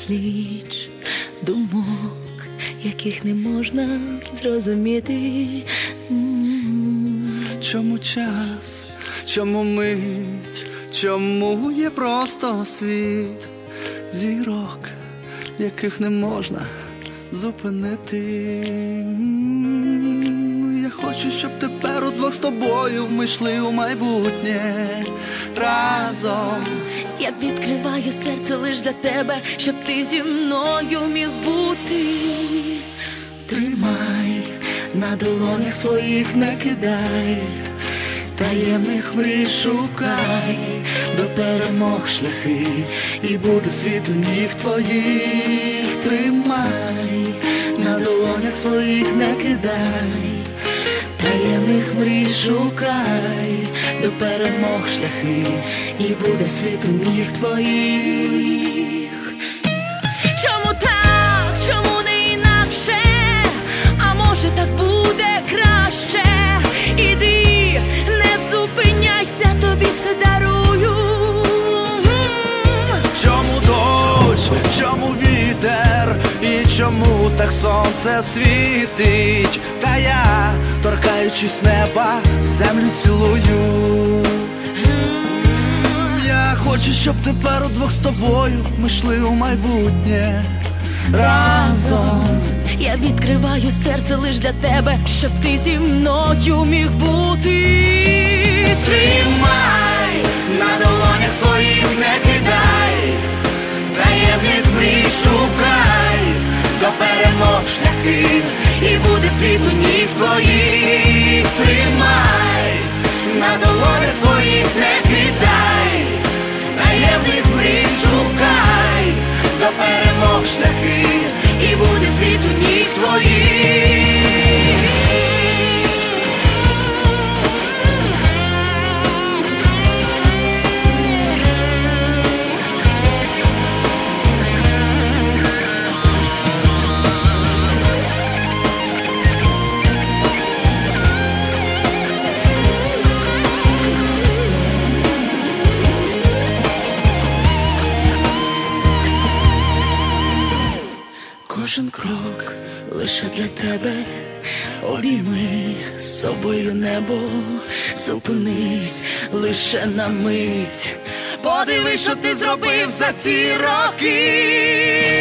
безліч думок, яких не можна зрозуміти. Чому час, чому мить, чому є просто світ зірок, яких не можна зупинити. Я хочу, щоб тепер удвох з тобою ми йшли у майбутнє разом. Я відкриваю серце лиш для тебе, щоб ти зі мною міг бути. Тримай, на долонях своїх не кидай, таємних мрій шукай, до перемог шляхи, і буде світ у ніг твоїх. Тримай, на долонях своїх не кидай, таємних мрій шукай, до перемог шляхи, і буде світ у ніг твоїх. Чому так, чому не інакше? А може так буде краще? Іди, не зупиняйся, тобі все дарую. Чому дощ, чому вітер, і чому так сонце світить? Та я, торкаючись неба, землю цілую. Я хочу, щоб тепер удвох з тобою ми йшли у майбутнє разом. Я відкриваю серце лиш для тебе, щоб ти зі мною міг бути. Тримай, на долонях своїх не кидай, таємних мрій шукай, до перемог шляхи, і буде світ у ніг твоїх. Тримай, на долонях своїх не кидай, таємних мрій шукай, до перемог шляхи, і буде світ у ніг твоїх. Кожен крок лише для тебе, обійми з собою небо, зупинись лише на мить, подивись, що ти зробив за ці роки.